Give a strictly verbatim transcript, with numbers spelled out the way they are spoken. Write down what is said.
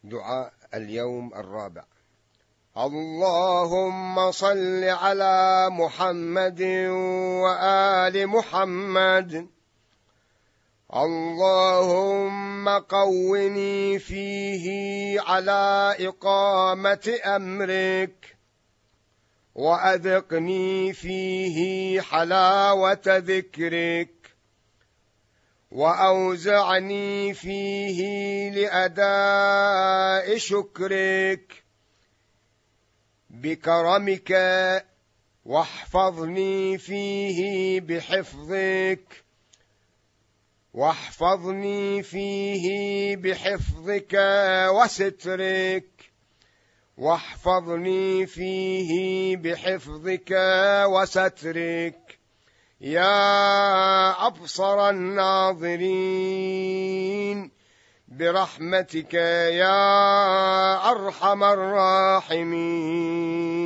دعاء اليوم الرابع. اللهم صل على محمد وآل محمد. اللهم قوني فيه على إقامة أمرك، وأذقني فيه حلاوة ذكرك، وأوزعني فيه لأداء شكرك بكرمك، واحفظني فيه بحفظك، واحفظني فيه بحفظك وسترك، واحفظني فيه بحفظك وسترك يا أبصر الناظرين، برحمتك يا أرحم الراحمين.